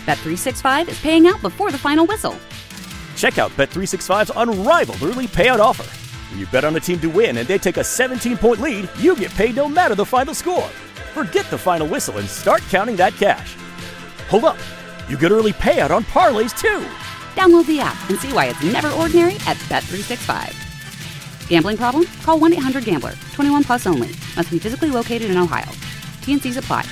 Bet365 is paying out before the final whistle. Check out Bet365's unrivaled early payout offer. When you bet on a team to win and they take a 17-point lead, you get paid no matter the final score. Forget the final whistle and start counting that cash. Hold up. You get early payout on parlays, too. Download the app and see why it's never ordinary at Bet365. Gambling problem? Call 1-800-GAMBLER. 21 plus only. Must be physically located in Ohio. T&Cs apply.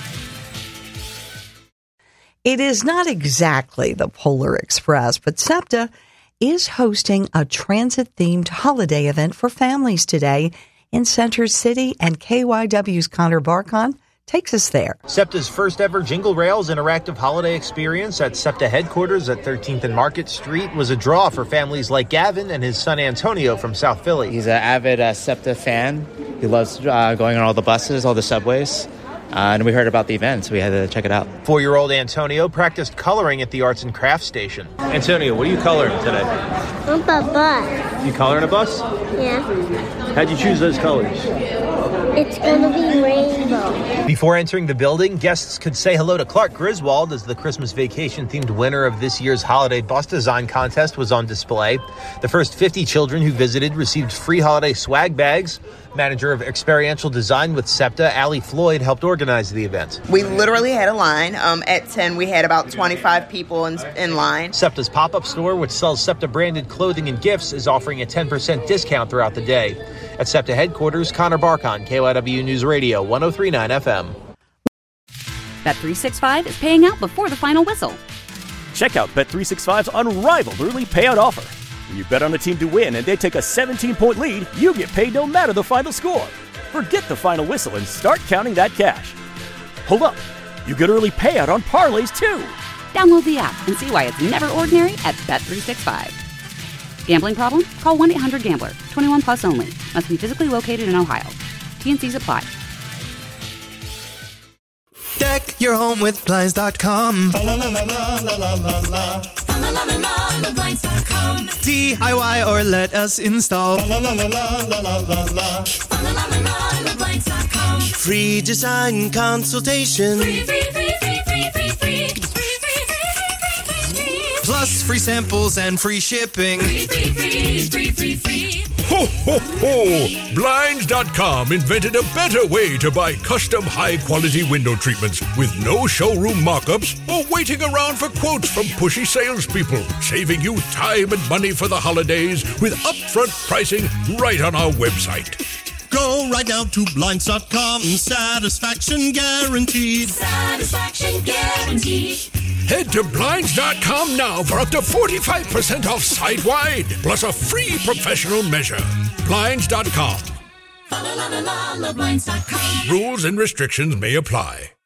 It is not exactly the Polar Express, but SEPTA is hosting a transit-themed holiday event for families today in Center City, and KYW's Connor Barkon takes us there. SEPTA's first ever Jingle Rails interactive holiday experience at SEPTA headquarters at 13th and Market Street was a draw for families like Gavin and his son Antonio from South Philly. He's an avid SEPTA fan. He loves going on all the buses, all the subways. And we heard about the event, so we had to check it out. 4-year-old Antonio practiced coloring at the Arts and Crafts Station. Antonio, what are you coloring today? A bus. You coloring a bus? Yeah. How'd you choose those colors? It's going to be rainbow. Before entering the building, guests could say hello to Clark Griswold as the Christmas vacation-themed winner of this year's holiday bus design contest was on display. The first 50 children who visited received free holiday swag bags. Manager of experiential design with SEPTA, Allie Floyd, helped organize the event. We literally had a line. At 10, we had about 25 people in line. SEPTA's pop-up store, which sells SEPTA-branded clothing and gifts, is offering a 10% discount throughout the day. At SEPTA headquarters, Connor Barkon, KYW News Radio, 103.9 FM. Bet365 is paying out before the final whistle. Check out Bet365's unrivaled early payout offer. When you bet on a team to win and they take a 17-point lead, you get paid no matter the final score. Forget the final whistle and start counting that cash. Hold up. You get early payout on parlays, too. Download the app and see why it's never ordinary at Bet365. Gambling problem? Call 1-800-GAMBLER. 21 plus only. Must be physically located in Ohio. T&Cs apply. Deck your home with Blinds.com. DIY or let us install. Free design consultation. Plus free samples and free shipping. Ho, ho, ho! Blinds.com invented a better way to buy custom high-quality window treatments with no showroom mock-ups or waiting around for quotes from pushy salespeople, saving you time and money for the holidays with upfront pricing right on our website. Go right now to Blinds.com. Satisfaction guaranteed. Satisfaction guaranteed. Head to Blinds.com now for up to 45% off site-wide, plus a free professional measure. Blinds.com. Blinds.com. Rules and restrictions may apply.